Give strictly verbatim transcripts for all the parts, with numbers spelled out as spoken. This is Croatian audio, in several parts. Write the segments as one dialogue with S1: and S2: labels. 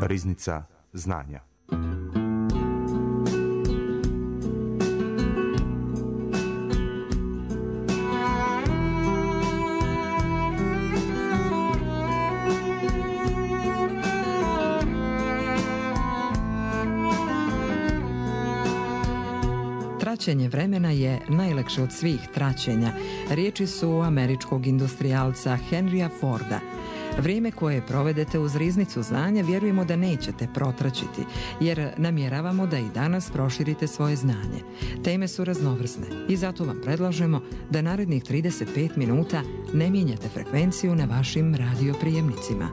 S1: Riznica znanja.
S2: Traćenje vremena je najlakše od svih traćenja. Riječi su američkog industrijalca Henrya Forda. Vrijeme koje provedete uz riznicu znanja vjerujemo da nećete protraćiti, jer namjeravamo da i danas proširite svoje znanje. Teme su raznovrsne i zato vam predlažemo da narednih trideset pet minuta ne mijenjate frekvenciju na vašim radioprijemnicima.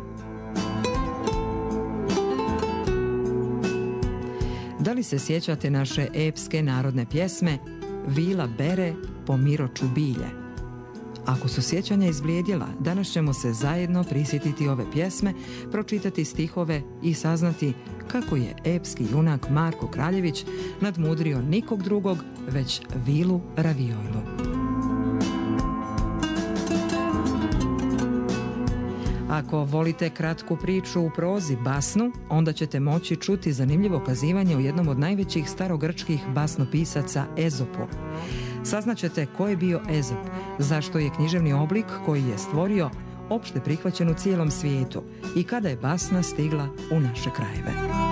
S2: Da li se sjećate naše epske narodne pjesme Vila bere po miroču bilje? Ako su sjećanja izblijedjela, danas ćemo se zajedno prisjetiti ove pjesme, pročitati stihove i saznati kako je epski junak Marko Kraljević nadmudrio nikog drugog, već Vilu Ravijojlu. Ako volite kratku priču u prozi, basnu, onda ćete moći čuti zanimljivo kazivanje u jednom od najvećih starogrčkih basnopisaca Ezopu. Saznaćete ko je bio Ezop, zašto je književni oblik koji je stvorio opšte prihvaćen u cijelom svijetu i kada je basna stigla u naše krajeve.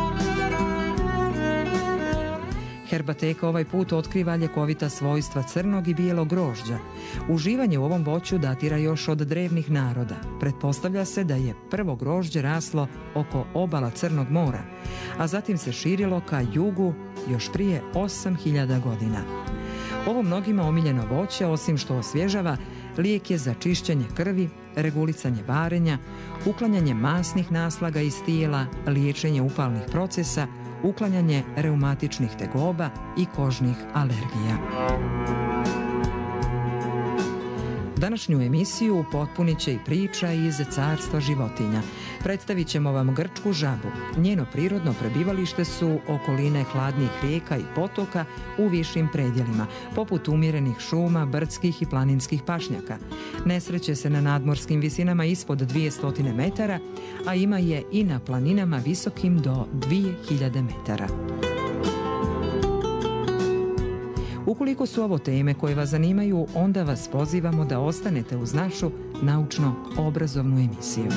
S2: Herbateka ovaj put otkriva ljekovita svojstva crnog i bijelog grožđa. Uživanje u ovom voću datira još od drevnih naroda. Pretpostavlja se da je prvo grožđe raslo oko obala Crnog mora, a zatim se širilo ka jugu još prije osam hiljada godina. Ovo mnogima omiljeno voće, osim što osvježava, lijek je za čišćenje krvi, regulisanje varenja, uklanjanje masnih naslaga iz tijela, liječenje upalnih procesa, uklanjanje reumatičnih tegoba i kožnih alergija. Današnju emisiju potpunit će i priča iz carstva životinja. Predstavit ćemo vam grčku žabu. Njeno prirodno prebivalište su okoline hladnih rijeka i potoka u višim predjelima, poput umjerenih šuma, brdskih i planinskih pašnjaka. Nesreće se na nadmorskim visinama ispod dvjesto metara, a ima je i na planinama visokim do dvije hiljade metara. Ukoliko su ovo teme koje vas zanimaju, onda vas pozivamo da ostanete uz našu naučno-obrazovnu emisiju.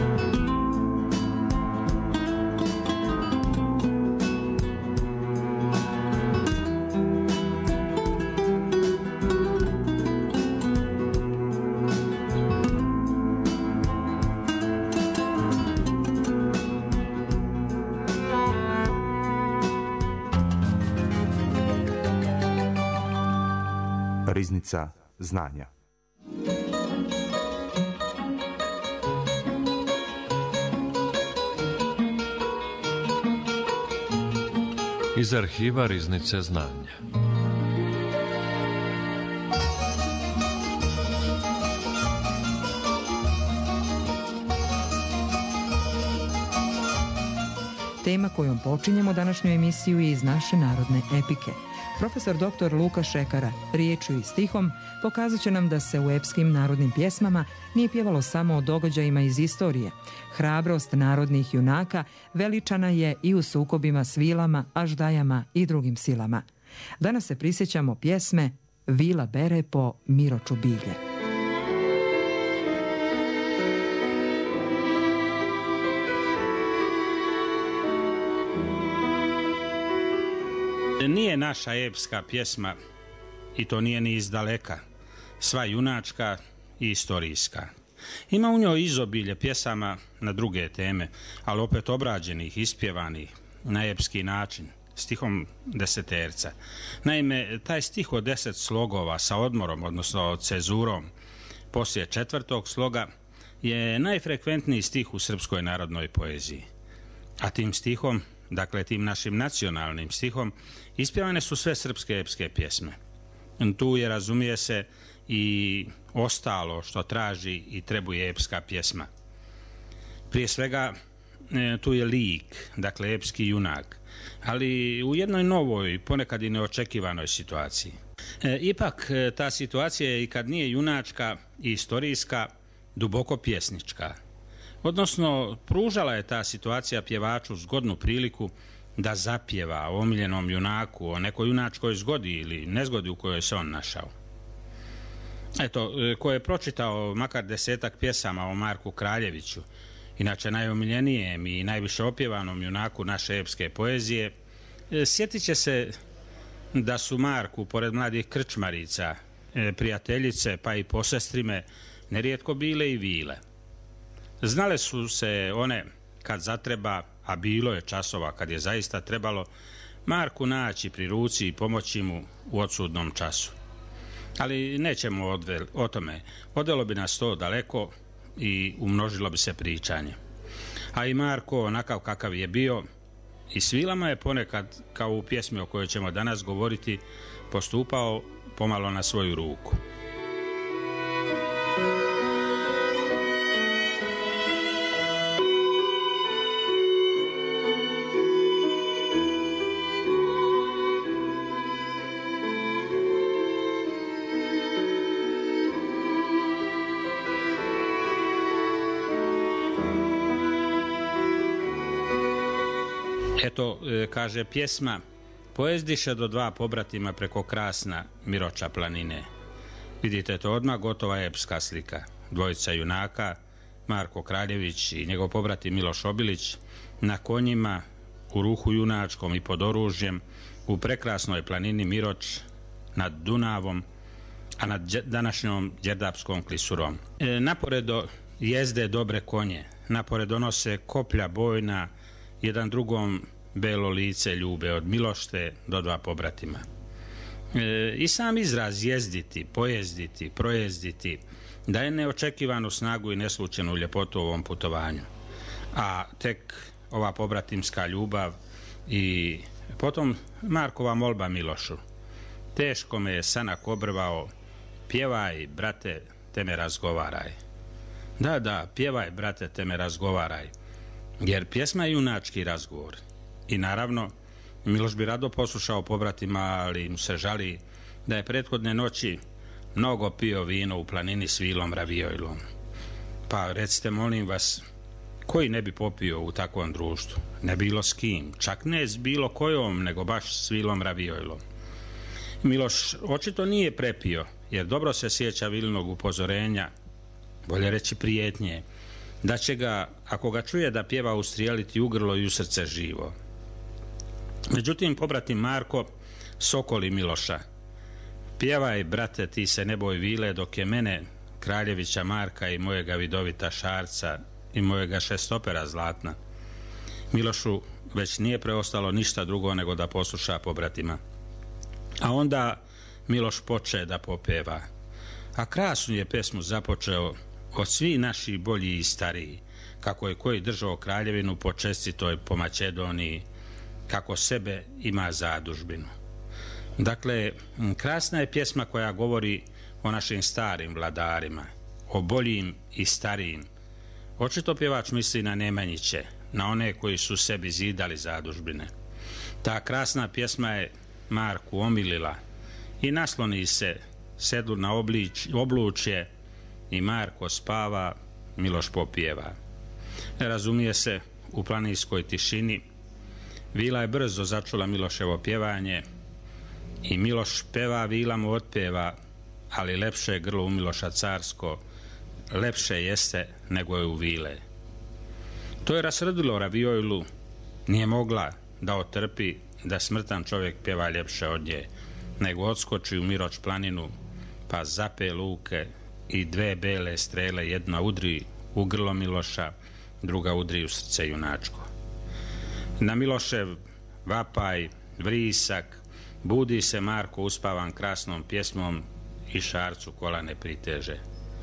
S1: Riznica znanja.
S3: Iz arhiva Riznice znanja.
S2: Tema kojom počinjemo današnju emisiju je iz naše narodne epike. Profesor doktor Luka Šekara riječju i stihom pokazat će nam da se u epskim narodnim pjesmama nije pjevalo samo o događajima iz istorije. Hrabrost narodnih junaka veličana je i u sukobima s vilama, aždajama i drugim silama. Danas se prisjećamo pjesme Vila bere po miroču bilje.
S4: Nije naša epska pjesma, i to nije ni izdaleka, sva junačka i istorijska. Ima u njoj izobilje pjesama na druge teme, ali opet obrađenih, ispjevanih na epski način, stihom deseterca. Naime, taj stih od deset slogova sa odmorom, odnosno cezurom, poslije četvrtog sloga, je najfrekventniji stih u srpskoj narodnoj poeziji. A tim stihom, dakle tim našim nacionalnim stihom, ispjevane su sve srpske epske pjesme. Tu je, razumije se, i ostalo što traži i trebuje epska pjesma. Prije svega, tu je lik, dakle epski junak, ali u jednoj novoj, ponekad i neočekivanoj situaciji. E, ipak, ta situacija je, i kad nije junačka i istorijska, duboko pjesnička. Odnosno, pružala je ta situacija pjevaču zgodnu priliku da zapjeva o omiljenom junaku, o nekoj junačkoj zgodi ili nezgodi u kojoj se on našao. Eto, ko je pročitao makar desetak pjesama o Marku Kraljeviću, inače najomiljenijem i najviše opjevanom junaku naše epske poezije, sjetit će se da su Marku, pored mladih krčmarica, prijateljice pa i posestrime, nerijetko bile i vile. Znale su se one kad zatreba, a bilo je časova kad je zaista trebalo, Marku naći pri ruci i pomoći mu u odsudnom času. Ali nećemo odvel, o tome. Odvelo bi nas to daleko i umnožilo bi se pričanje. A i Marko, onakav kakav je bio, i s vilama je ponekad, kao u pjesmi o kojoj ćemo danas govoriti, postupao pomalo na svoju ruku. Eto, kaže pjesma, pojezdiše do dva pobratima preko krasna Miroča planine. Vidite to odmah, gotova epska slika. Dvojica junaka, Marko Kraljević i njegov pobratim Miloš Obilić, na konjima, u ruhu junačkom i pod oružjem, u prekrasnoj planini Miroč, nad Dunavom, a nad današnjom Đerdapskom klisurom. E, naporedo jezde dobre konje, naporedo nose koplja bojna, jedan drugom belo lice ljube od Milošte do dva pobratima. E, I sam izraz jezditi, pojezditi, projezditi daje neočekivanu snagu i neslučenu ljepotu u ovom putovanju. A tek ova pobratimska ljubav i potom Markova molba Milošu. Teško me je sanak obrvao, pjevaj, brate, te me razgovaraj. Da, da, pjevaj, brate, te me razgovaraj. Jer pjesma je junački razgovor. I naravno, Miloš bi rado poslušao pobratima, ali mu se žali da je prethodne noći mnogo pio vino u planini s Vilom Ravijojlom. Pa recite, molim vas, koji ne bi popio u takvom društvu? Ne bilo s kim, čak ne s bilo kojom, nego baš s Vilom Ravijojlom. Miloš očito nije prepio, jer dobro se sjeća Vilinog upozorenja, bolje reći prijetnje, da će ga, ako ga čuje da pjeva, ustrijeliti u grlo i u srce živo. Međutim, pobratim Marko sokoli Miloša. Pjevaj, brate, ti se ne boj vile, dok je mene, Kraljevića Marka i mojega vidovita Šarca i mojega šestopera zlatna. Milošu već nije preostalo ništa drugo nego da posluša pobratima. A onda Miloš poče da popeva. A krasnu je pesmu započeo od svi naši bolji i stariji, kako je koji držao kraljevinu po čestitoj po Makedoniji, kako sebe ima zadužbinu. Dakle, krasna je pjesma koja govori o našim starim vladarima, o boljim i starijim. Očito pjevač misli na Nemanjiće, na one koji su sebi zidali zadužbine. Ta krasna pjesma je Marku omilila i nasloni se, sedu na oblič, oblučje i Marko spava, Miloš popjeva. Razumije se, u planinskoj tišini Vila je brzo začula Miloševo pjevanje i Miloš peva, Vila mu otpjeva, ali lepše je grlo u Miloša carsko, lepše jeste nego je u Vile. To je rasrdilo Ravijojlu, nije mogla da otrpi da smrtan čovjek pjeva ljepše od nje, nego odskoči u Miroč planinu, pa zape luke i dve bele strele, jedna udri u grlo Miloša, druga udri u srce junačko. Na Milošev vapaj, vrisak, budi se Marko uspavan krasnom pjesmom i Šarcu kola ne priteže.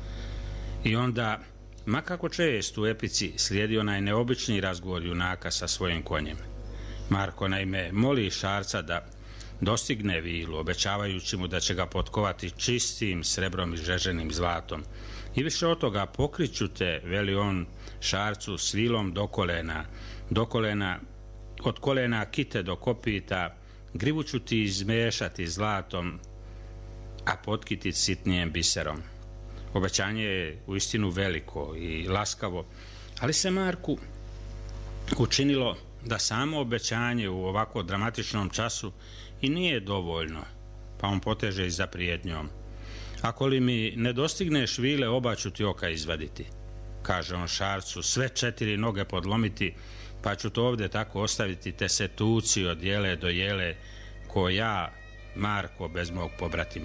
S4: I onda, ma kako često u epici slijedi onaj neobični razgovor junaka sa svojim konjem. Marko naime moli Šarca da dostigne Vilu, obećavajući mu da će ga potkovati čistim srebrom i žeženim zlatom. I više od toga, pokriću te, veli on Šarcu, s Vilom do kolena, do kolena, od kolena kite do kopita, grivu ću ti izmešati zlatom, a potkiti sitnijem biserom. Obećanje je uistinu veliko i laskavo, Ali se Marku učinilo da samo obećanje u ovako dramatičnom času i nije dovoljno, pa on poteže i za prijetnjom. Ako li mi ne dostigneš vile, oba ću ti oka izvaditi, kaže on Šarcu, sve četiri noge podlomiti, pa ću to ovdje tako ostaviti, te se tuci od jele do jele, ko ja, Marko, bez mog pobratima.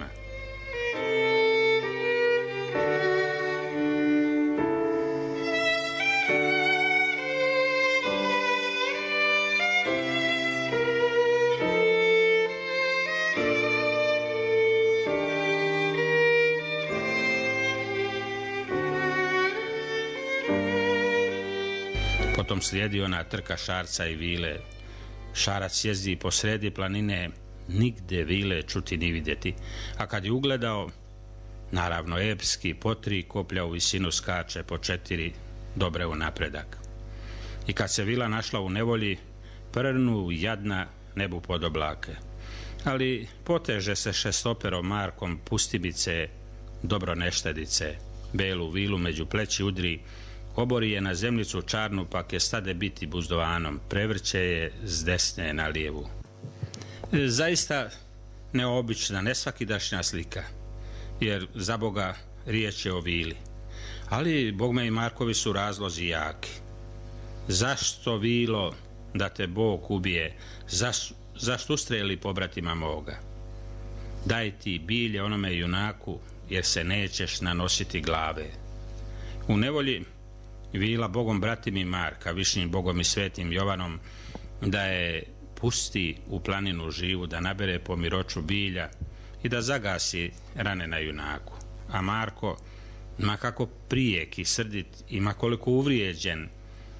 S4: Potom slijedi ona trka Šarca i Vile. Šarac jezdi po sredi planine, nigde Vile čuti ni vidjeti, a kad je ugledao, naravno epski, po tri koplja u visinu skače, po četiri dobre u napredak. I kad se Vila našla u nevolji, prnu jadna nebu pod oblake. Ali poteže se šestoperom Markom, pustibice, dobro neštedice, belu Vilu među pleći udri, obori je na zemljicu čarnu, pak je stade biti buzdovanom, prevrće je s desne na lijevu. Zaista neobična, nesvakidašnja slika, jer za Boga riječ je o Vili. Ali bogme i Markovi su razlozi jaki. Zašto, Vilo, da te Bog ubije? Zaš, zašto ustreli pobratima moga? Daj ti bilje onome junaku, jer se nećeš nanositi glave. U nevolji Vila Bogom bratim i Marka, višnjim Bogom i svetim Jovanom, da je pusti u planinu živu, da nabere po miroču bilja i da zagasi rane na junaku. A Marko, ma kako prijek i srdit i ma koliko uvrijeđen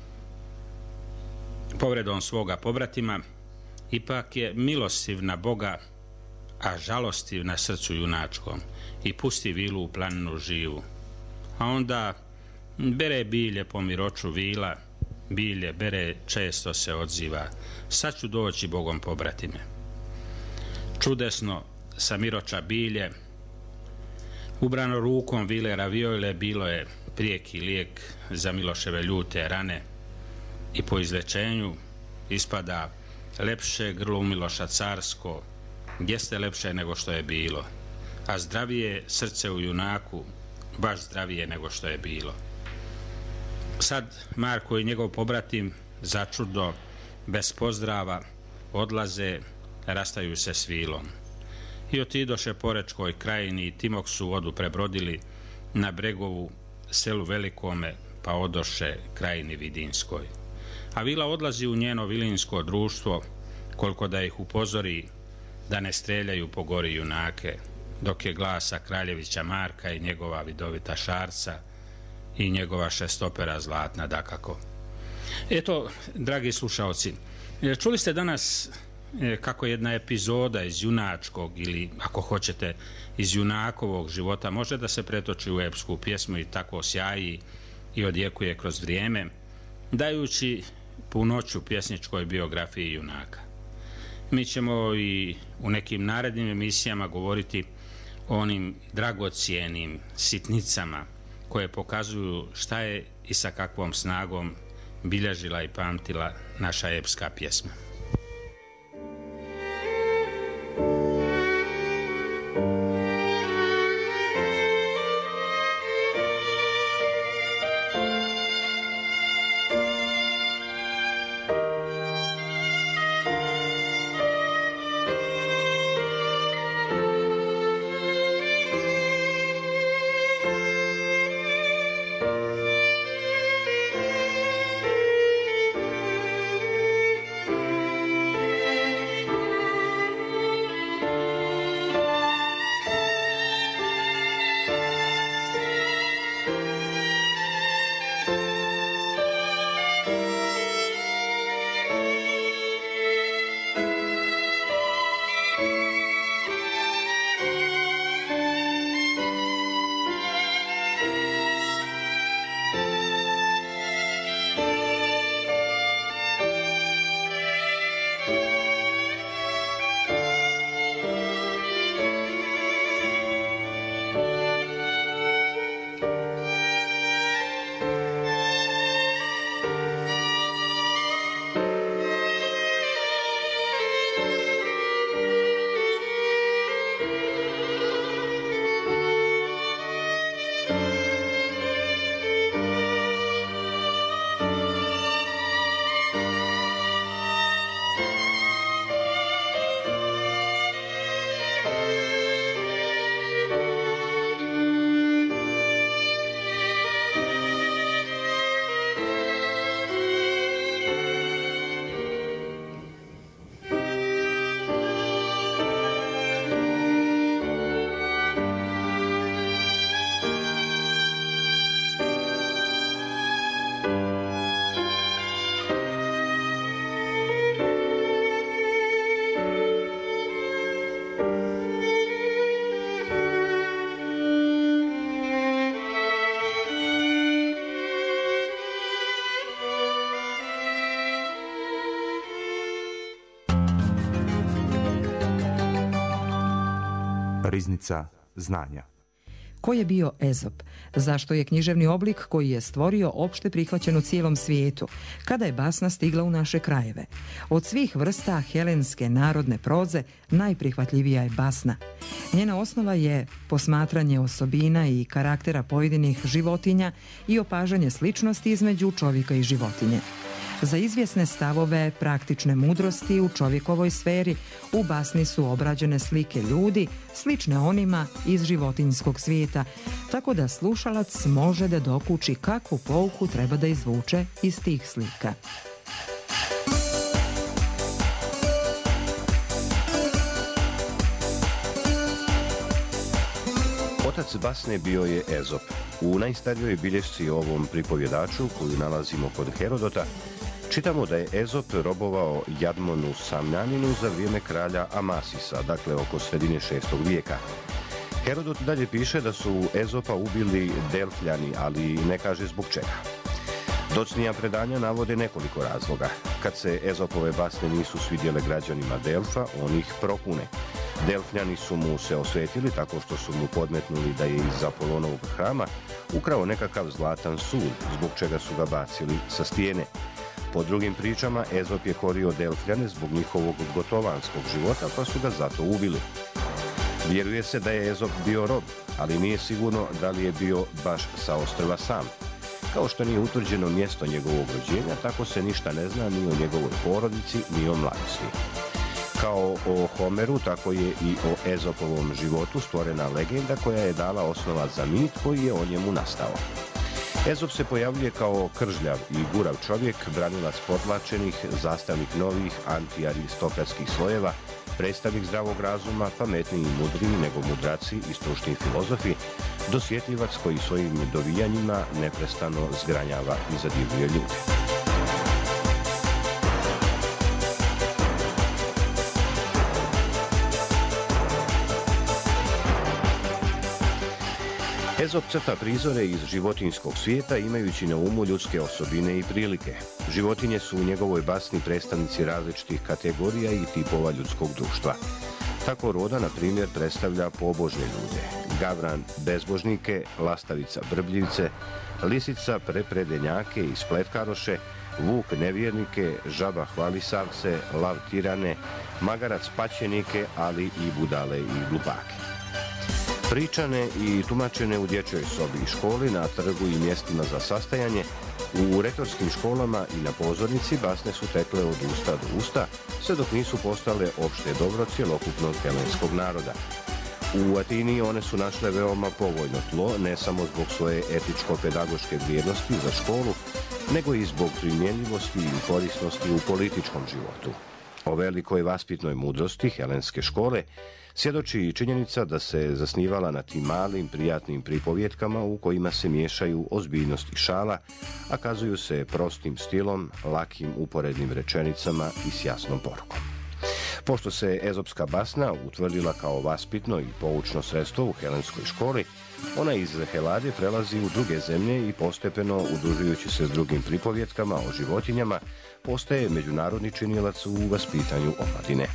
S4: povredom svoga pobratima, ipak je milostiv na Boga, a žalostiv na srcu junačkom, i pusti Vilu u planinu živu. A onda bere bilje po miroču Vila, bilje bere, često se odziva, sad ću doći Bogom pobratime. Čudesno sa miroča bilje, ubrano rukom Vile Ravijojle, bilo je prijeki lijek za Miloševe ljute rane i po izlečenju ispada lepše grlo Miloša carsko, jeste lepše nego što je bilo, a zdravije srce u junaku, baš zdravije nego što je bilo. Sad Marko i njegov pobratim začudo, bez pozdrava, odlaze, rastaju se s Vilom. I otidoše Porečkoj krajini i timok su vodu prebrodili na Bregovu, selu Velikome, pa odoše krajini Vidinskoj. A Vila odlazi u njeno vilinsko društvo, koliko da ih upozori da ne streljaju po gori junake, dok je glasa kraljevića Marka i njegova vidovita Šarca i njegova šestopera zlatna dakako. Eto, dragi slušaoci, čuli ste danas kako jedna epizoda iz junačkog ili, ako hoćete, iz junakovog života može da se pretoči u epsku pjesmu i tako sjaji i odjekuje kroz vrijeme, dajući punoću pjesničkoj biografiji junaka. Mi ćemo i u nekim narednim emisijama govoriti o onim dragocijenim sitnicama koje pokazuju šta je i sa kakvom snagom bilježila i pamtila naša epska pjesma.
S1: Riznica znanja.
S2: Ko je bio Ezop? Zašto je književni oblik koji je stvorio opšte prihvaćen u cijelom svijetu? Kada je basna stigla u naše krajeve? Od svih vrsta helenske narodne proze najprihvatljivija je basna. Njena osnova je posmatranje osobina i karaktera pojedinih životinja i opažanje sličnosti između čovjeka i životinje. Za izvjesne stavove praktične mudrosti u čovjekovoj sferi u basni su obrađene slike ljudi slične onima iz životinjskog svijeta, tako da slušalac može da dokuči kakvu pouku treba da izvuče iz tih slika.
S5: Otac basne bio je Ezop. U najstarijoj bilješci o ovom pripovjedaču, koju nalazimo kod Herodota, čitamo da je Ezop robovao Jadmonu Samnjaninu za vrijeme kralja Amasisa, dakle oko sredine šestog vijeka. Herodot dalje piše da su Ezopa ubili Delfljani, ali ne kaže zbog čega. Docnija predanja navode nekoliko razloga. Kad se Ezopove basne nisu svidjele građanima Delfa, on ih prokune. Delfljani su mu se osvetili tako što su mu podmetnuli da je iz Apolonovog hrama ukrao nekakav zlatan sud, zbog čega su ga bacili sa stijene. Po drugim pričama, Ezop je korio Delfljane zbog njihovog gotovanskog života, pa su ga zato ubili. Vjeruje se da je Ezop bio rob, ali nije sigurno da li je bio baš sa ostrva sam. Kao što nije utvrđeno mjesto njegovog rođenja, tako se ništa ne zna ni o njegovoj porodici, ni o mladosti. Kao o Homeru, tako je i o Ezopovom životu stvorena legenda koja je dala osnova za mit koji je o njemu nastao. Ezop se pojavljuje kao kržljav i gurav čovjek, branilac potlačenih, zastavnik novih antiaristokratskih slojeva, predstavnik zdravog razuma, pametniji i mudriji nego mudraci i stručni filozofi, dosjetljivac koji svojim dovijanjima neprestano zgranjava i zadivljuje ljude. Ezop crta prizore iz životinjskog svijeta imajući na umu ljudske osobine i prilike. Životinje su u njegovoj basni predstavnici različitih kategorija i tipova ljudskog društva. Tako roda, na primjer, predstavlja pobožne ljude, gavran bezbožnike, lastavica brbljivce, lisica prepredenjake i spletkaroše, vuk nevjernike, žaba hvalisavce, lav tirane, magarac paćenike, ali i budale i glupake. Pričane i tumačene u dječjoj sobi i školi, na trgu i mjestima za sastajanje, u retorskim školama i na pozornici basne su tekle od usta do usta, sve dok nisu postale opšte dobro cjelokupnog helenskog naroda. U Atini one su našle veoma povoljno tlo, ne samo zbog svoje etičko-pedagoške vrijednosti za školu, nego i zbog primjenljivosti i korisnosti u političkom životu. O velikoj vaspitnoj mudrosti helenske škole svjedoči i činjenica da se zasnivala na tim malim, prijatnim pripovjetkama u kojima se miješaju ozbiljnost i šala, a kazuju se prostim stilom, lakim uporednim rečenicama i s jasnom porukom. Pošto se ezopska basna utvrdila kao vaspitno i poučno sredstvo u helenskoj školi, ona iz Helade prelazi u druge zemlje i postepeno, udružujući se s drugim pripovjetkama o životinjama, postaje međunarodni činilac u vaspitanju omladine.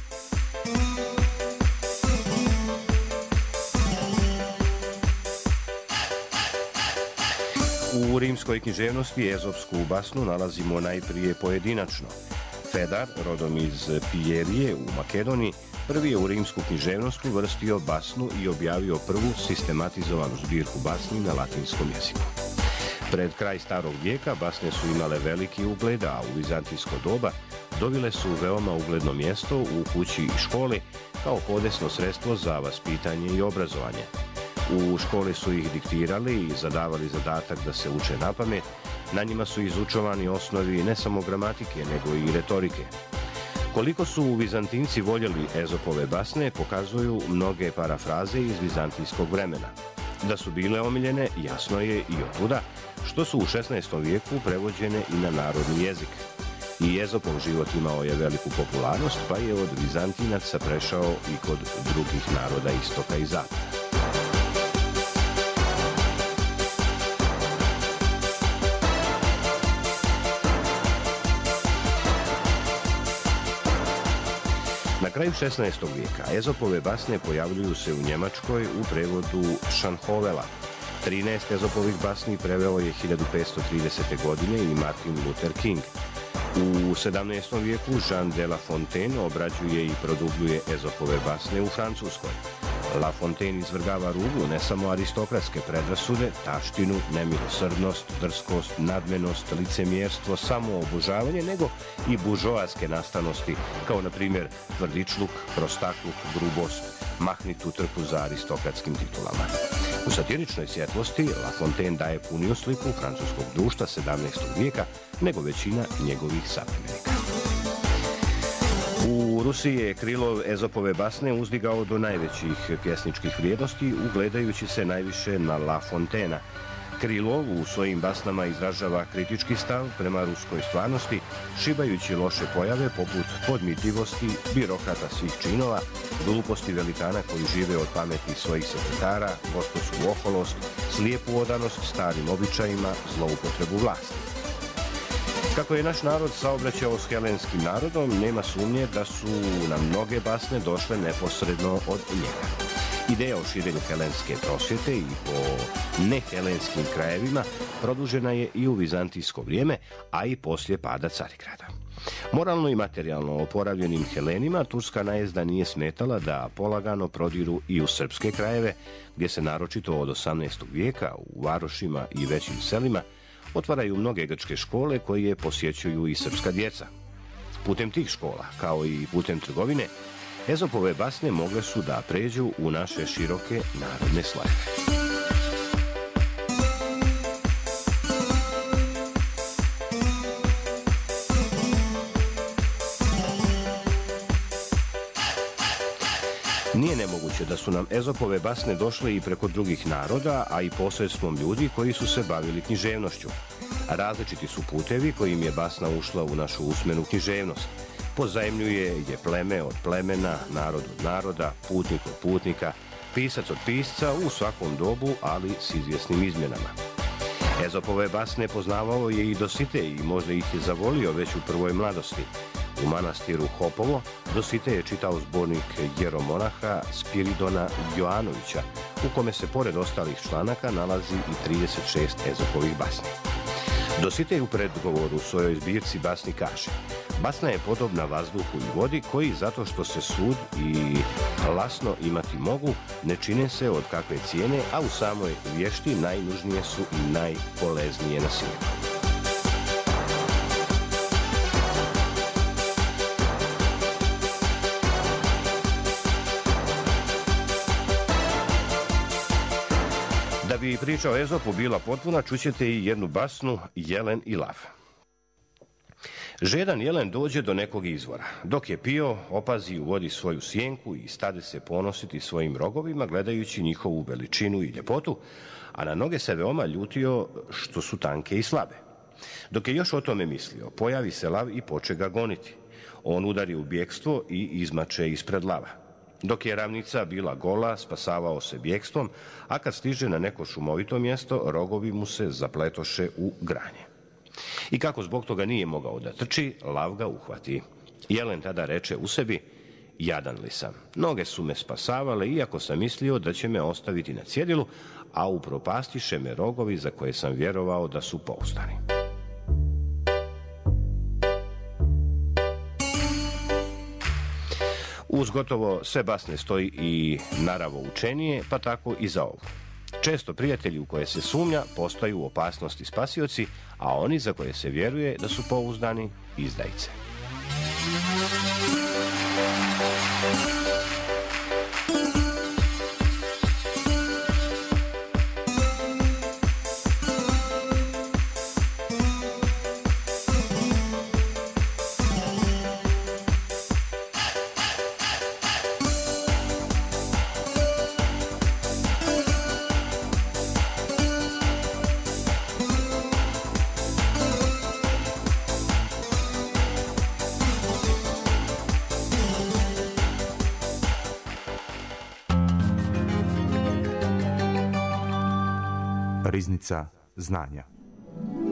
S5: U rimskoj književnosti ezopsku basnu nalazimo najprije pojedinačno. Fedar, rodom iz Pijerije u Makedoniji, prvi je u rimsku književnost uvrstio basnu i objavio prvu sistematizovanu zbirku basni na latinskom jeziku. Pred kraj starog vijeka basne su imale veliki ugled, a u vizantijsko doba dobile su veoma ugledno mjesto u kući i školi kao podesno sredstvo za vaspitanje i obrazovanje. U školi su ih diktirali i zadavali zadatak da se uče napamet, na njima su izučovani osnovi ne samo gramatike, nego i retorike. Koliko su Vizantinci voljeli Ezopove basne, pokazuju mnoge parafraze iz vizantijskog vremena. Da su bile omiljene, jasno je i otuda, što su u šesnaestom vijeku prevođene i na narodni jezik. I Ezopov život imao je veliku popularnost, pa je od Vizantinaca prešao i kod drugih naroda istoka i zapada. Na kraju šesnaestog vijeka Ezopove basne pojavljuju se u Njemačkoj u prevodu Schanhovela. trinaest Ezopovih basni preveo je hiljadu petsto tridesete. godine i Martin Luther King. U sedamnaestom vijeku Jean de La Fontaine obrađuje i produbljuje Ezopove basne u Francuskoj. La Fontaine izvrgava ruglu ne samo aristokratske predrasude, taštinu, nemilosrdnost, drskost, nadmenost, licemjerstvo, samoobožavanje, nego i buržoaske nastavnosti, kao na primjer tvrdičluk, prostakluk, grubost, mahnitu trku za aristokratskim titulama. U satiričnoj svjetlosti La Fontaine daje puniju sliku francuskog društva sedamnaestog vijeka nego većina njegovih savremenika. U Rusiji je Krilov Ezopove basne uzdigao do najvećih pjesničkih vrijednosti, ugledajući se najviše na La Fontainea. Krilov u svojim basnama izražava kritički stav prema ruskoj stvarnosti, šibajući loše pojave poput podmitljivosti, birokrata svih činova, gluposti velikana koji žive od pameti svojih sekretara, gospodsku oholost, slijepu odanost starim običajima, zloupotrebu vlasti. Kako je naš narod saobraćao s helenskim narodom, nema sumnje da su nam mnoge basne došle neposredno od njega. Ideja o širenju helenske prosvjete i po nehelenskim krajevima produžena je i u vizantijsko vrijeme, a i poslije pada Carigrada. Moralno i materijalno oporavljenim Helenima turska najezda nije smetala da polagano prodiru i u srpske krajeve, gdje se naročito od osamnaestog vijeka u varošima i većim selima otvaraju mnoge grčke škole koje posjećuju i srpska djeca. Putem tih škola, kao i putem trgovine, Ezopove basne mogle su da pređu u naše široke narodne slojeve. Nije nemoguće da su nam Ezopove basne došle i preko drugih naroda, a i posredstvom ljudi koji su se bavili književnošću. Različiti su putevi kojim je basna ušla u našu usmenu književnost. Pozajmljuje je pleme od plemena, narod od naroda, putnik od putnika, pisac od pisca u svakom dobu, ali s izvjesnim izmjenama. Ezopove basne poznavao je i Dositej i možda ih je zavolio već u prvoj mladosti. U manastiru Hopovo Dositej je čitao zbornik jeromonaha Spiridona Joanovića, u kome se pored ostalih članaka nalazi i trideset šest Ezopovih basni. Dositej u predgovoru svojoj zbirci basni kaže: basna je podobna vazduhu i vodi koji, zato što se sud i lasno imati mogu, ne čine se od kakve cijene, a u samoj vješti najnužnije su i najpoleznije na svijetu. Da bi priča o Ezopu bila potpuna, čućete i jednu basnu Jelen i lav. Žedan jelen dođe do nekog izvora. Dok je pio, opazi u vodi svoju sjenku i stade se ponositi svojim rogovima, gledajući njihovu veličinu i ljepotu, a na noge se veoma ljutio što su tanke i slabe. Dok je još o tome mislio, pojavi se lav i poče ga goniti. On udari u bjekstvo i izmače ispred lava. Dok je ravnica bila gola, spasavao se bjekstvom, a kad stiže na neko šumovito mjesto, rogovi mu se zapletoše u granje. I kako zbog toga nije mogao da trči, lav ga uhvati. Jelen tada reče u sebi: jadan li sam, noge su me spasavale, iako sam mislio da će me ostaviti na cjedilu, a upropastiše me rogovi za koje sam vjerovao da su pouzdani. Uz gotovo sve basne stoji i naravo učenije, pa tako i za ovu. Često prijatelji u koje se sumnja postaju u opasnosti spasioci, a oni za koje se vjeruje da su pouzdani izdajice.
S1: Riznica znanja.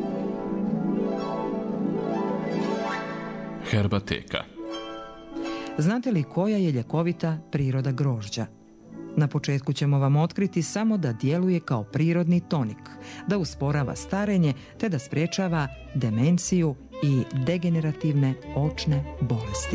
S3: Herbateka.
S2: Znate li koja je ljekovita priroda grožđa? Na početku ćemo vam otkriti samo da djeluje kao prirodni tonik, da usporava starenje te da sprječava demenciju i degenerativne očne bolesti.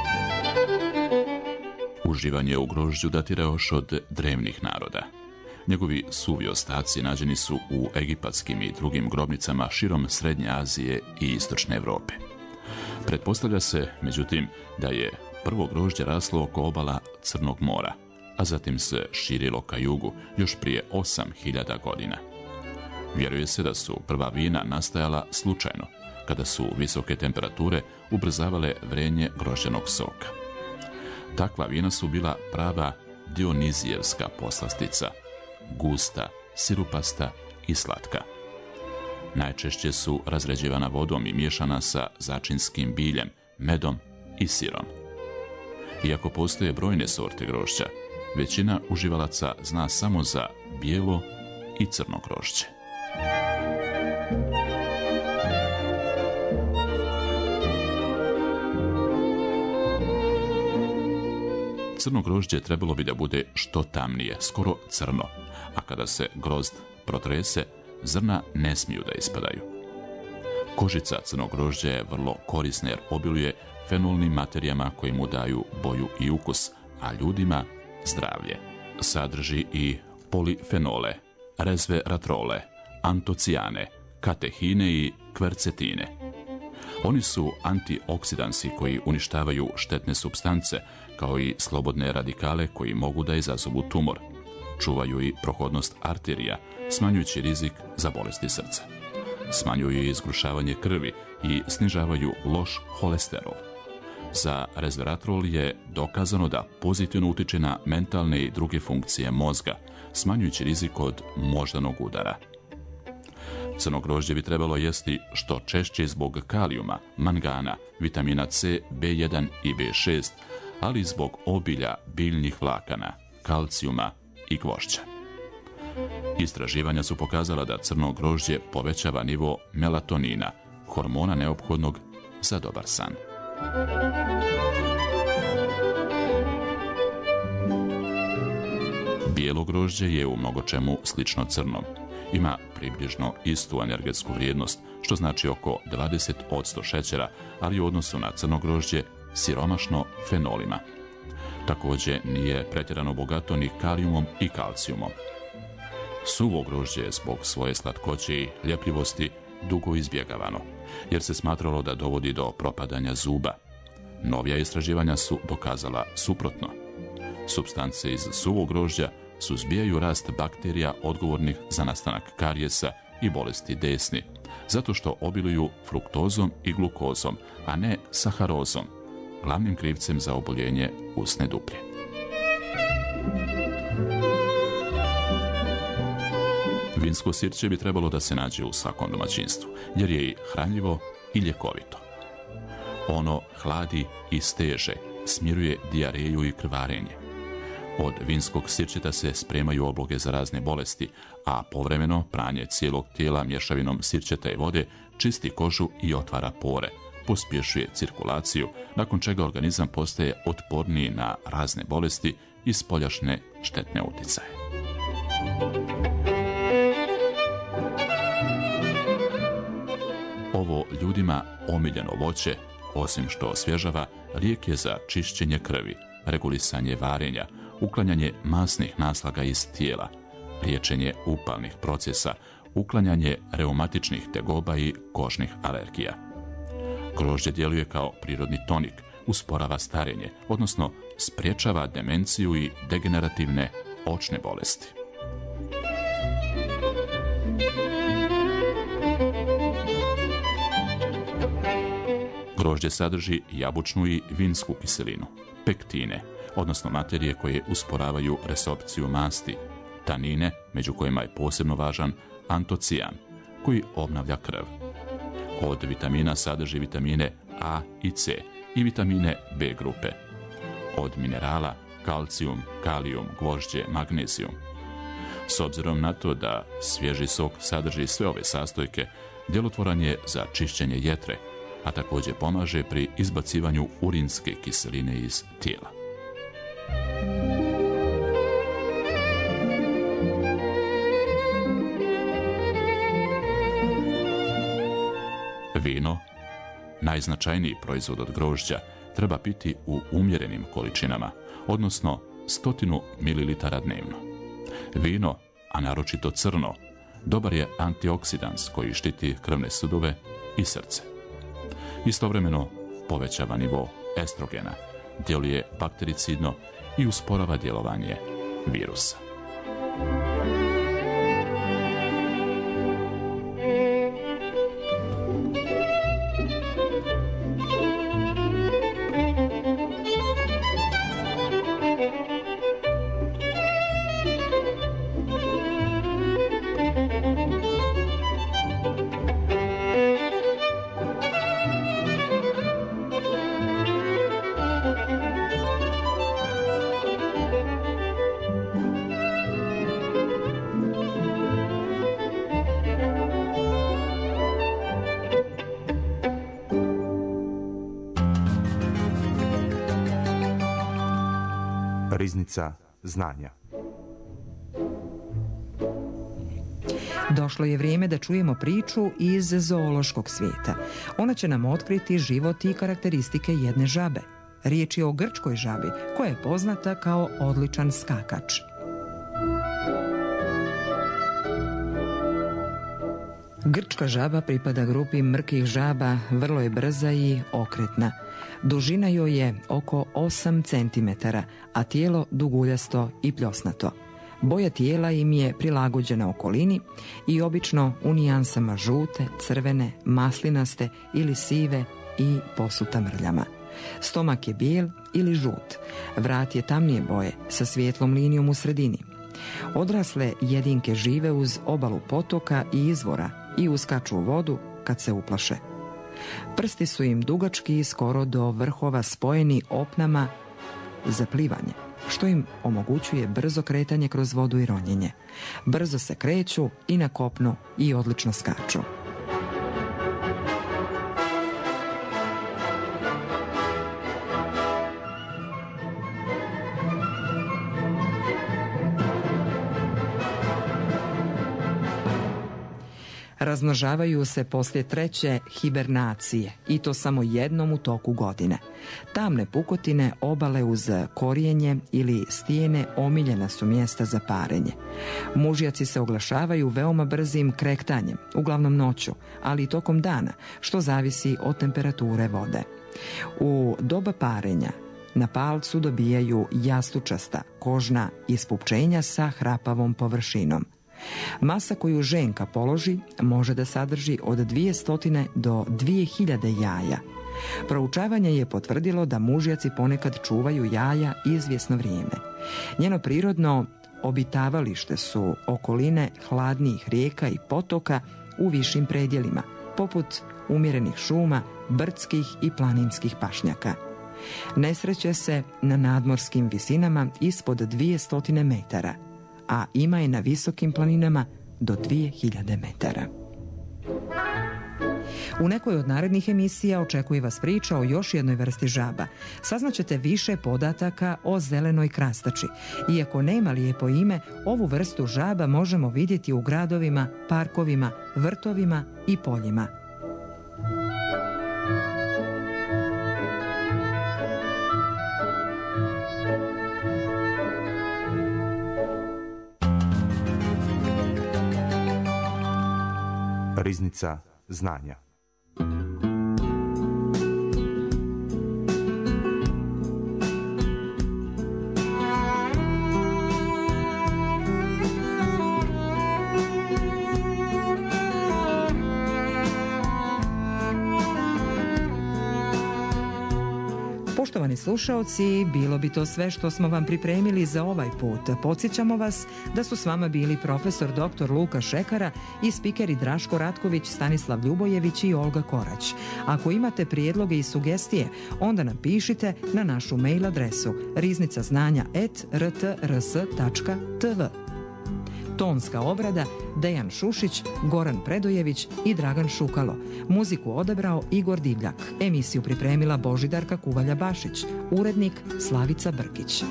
S6: Uživanje u grožđu datira još od drevnih naroda. Njegovi suvi ostaci nađeni su u egipatskim i drugim grobnicama širom Srednje Azije i Istočne Europe. Pretpostavlja se, međutim, da je prvo grožđe raslo oko obala Crnog mora, a zatim se širilo ka jugu još prije osam hiljada godina. Vjeruje se da su prva vina nastajala slučajno, kada su visoke temperature ubrzavale vrenje grožđanog soka. Takva vina su bila prava dionizijevska poslastica, gusta, sirupasta i slatka. Najčešće su razređivana vodom i miješana sa začinskim biljem, medom i sirom. Iako postoje brojne sorte grožđa, većina uživalaca zna samo za bijelo i crno grožđe. Crno grožđe trebalo bi da bude što tamnije, skoro crno, a kada se grozd protrese, zrna ne smiju da ispadaju. Kožica crnog grožđa je vrlo korisna jer obiluje fenolnim materijama koji mu daju boju i ukus, a ljudima zdravlje. Sadrži i polifenole, resveratrole, antocijane, katehine i kvercetine. Oni su antioksidansi koji uništavaju štetne supstance, kao i slobodne radikale koji mogu da izazovu tumor. Čuvaju i prohodnost arterija, smanjujući rizik za bolesti srca. Smanjuju i izgrušavanje krvi i snižavaju loš holesterol. Za resveratrol je dokazano da pozitivno utiče na mentalne i druge funkcije mozga, smanjujući rizik od moždanog udara. Crno grožđe bi trebalo jesti što češće zbog kalijuma, mangana, vitamina C, B jedan i B šest, ali i zbog obilja biljnih vlakana, kalcijuma i gvožđa. Istraživanja su pokazala da crno grožđe povećava nivo melatonina, hormona neophodnog za dobar san. Bijelo grožđe je u mnogočemu slično crnom. Ima približno istu energetsku vrijednost, što znači oko dvadeset posto šećera, ali u odnosu na crno grožđe siromašno fenolima. Također nije pretjerano bogato ni kalijumom i kalcijumom. Suvo grožđe je zbog svoje slatkoće i ljepljivosti dugo izbjegavano, jer se smatralo da dovodi do propadanja zuba. Novija istraživanja su dokazala suprotno. Supstance iz suvog grožđa suzbijaju rast bakterija odgovornih za nastanak karijesa i bolesti desni, zato što obiluju fruktozom i glukozom, a ne saharozom, glavnim krivcem za oboljenje usne duplje. Vinsko sirće bi trebalo da se nađe u svakom domaćinstvu, jer je i hranljivo i ljekovito. Ono hladi i steže, smiruje dijareju i krvarenje. Od vinskog sirćeta se spremaju obloge za razne bolesti, a povremeno pranje cijelog tijela mješavinom sirćeta i vode čisti kožu i otvara pore, pospješuje cirkulaciju, nakon čega organizam postaje otporniji na razne bolesti i spoljašnje štetne uticaje. Ovo ljudima omiljeno voće, osim što osvježava, lijek je za čišćenje krvi, regulisanje varenja, uklanjanje masnih naslaga iz tijela, liječenje upalnih procesa, uklanjanje reumatičnih tegoba i kožnih alergija. Grožđe djeluje kao prirodni tonik, usporava starenje, odnosno sprječava demenciju i degenerativne očne bolesti. Grožđe sadrži jabučnu i vinsku kiselinu, pektine, odnosno materije koje usporavaju resorpciju masti, tanine, među kojima je posebno važan antocijan, koji obnavlja krv. Od vitamina sadrži vitamine A i C i vitamine B grupe. Od minerala kalcijum, kalijum, gvožđe, magnezijum. S obzirom na to da svježi sok sadrži sve ove sastojke, djelotvoran je za čišćenje jetre, a također pomaže pri izbacivanju urinske kiseline iz tijela. Vino, najznačajniji proizvod od grožđa, treba piti u umjerenim količinama, odnosno stotinu mililitara dnevno. Vino, a naročito crno, dobar je antioksidans koji štiti krvne sudove i srce. Istovremeno povećava nivo estrogena, djeluje baktericidno i usporava djelovanje virusa.
S1: Riznica znanja.
S2: Došlo je vrijeme da čujemo priču iz zoološkog svijeta. Ona će nam otkriti život i karakteristike jedne žabe. Riječ je o grčkoj žabi, koja je poznata kao odličan skakač. Grčka žaba pripada grupi mrkih žaba, vrlo je brza i okretna. Dužina joj je oko osam centimetara, a tijelo duguljasto i pljosnato. Boja tijela im je prilagođena okolini i obično u nijansama žute, crvene, maslinaste ili sive i posuta mrljama. Stomak je bijel ili žut, vrat je tamnije boje sa svijetlom linijom u sredini. Odrasle jedinke žive uz obalu potoka i izvora i uskaču u vodu kad se uplaše. Prsti su im dugački i skoro do vrhova spojeni opnama za plivanje, što im omogućuje brzo kretanje kroz vodu i ronjenje. Brzo se kreću i na kopnu i odlično skaču. Razmnožavaju se poslije treće hibernacije i to samo jednom u toku godine. Tamne pukotine, obale uz korijenje ili stijene omiljena su mjesta za parenje. Mužjaci se oglašavaju veoma brzim krektanjem, uglavnom noću, ali i tokom dana, što zavisi od temperature vode. U doba parenja na palcu dobijaju jastučasta kožna ispupčenja sa hrapavom površinom. Masa koju ženka položi može da sadrži od dvjesto do dvije hiljade jaja. Proučavanje je potvrdilo da mužjaci ponekad čuvaju jaja izvjesno vrijeme. Njeno prirodno obitavalište su okoline hladnijih rijeka i potoka u višim predjelima, poput umjerenih šuma, brdskih i planinskih pašnjaka. Ne sreće se na nadmorskim visinama ispod dvjesto metara, a ima je na visokim planinama do dvije hiljade metara. U nekoj od narednih emisija očekuje vas priča o još jednoj vrsti žaba. Saznaćete više podataka o zelenoj krastači. Iako nema lijepo ime, ovu vrstu žaba možemo vidjeti u gradovima, parkovima, vrtovima i poljima.
S1: Riznica znanja.
S2: Poštovani slušaoci, bilo bi to sve što smo vam pripremili za ovaj put. Podsjećamo vas da su s vama bili profesor doktor Luka Šekara i spikeri Draško Ratković, Stanislav Ljubojević i Olga Korać. Ako imate prijedloge i sugestije, onda nam pišite na našu mail adresu riznica znanja et r t r s tačka t v. Tonska obrada Dejan Šušić, Goran Predojević i Dragan Šukalo. Muziku odabrao Igor Divljak. Emisiju pripremila Božidarka Kuvalja-Bašić. Urednik Slavica Brkić.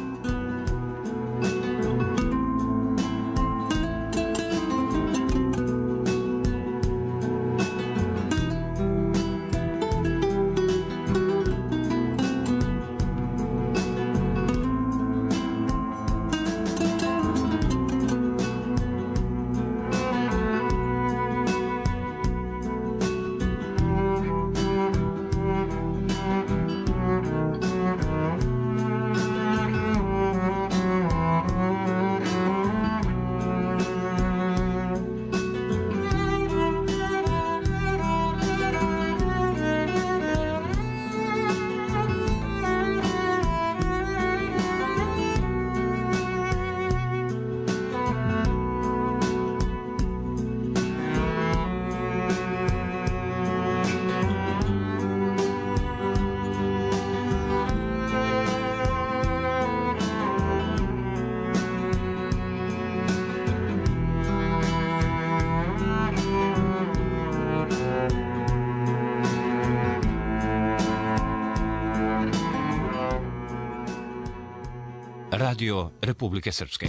S7: Radio Republike Srpske.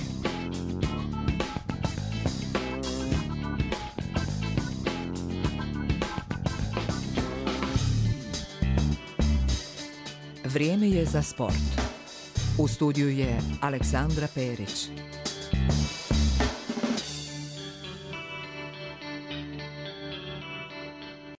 S8: Vrijeme je za sport. U studiju je Aleksandra Perić.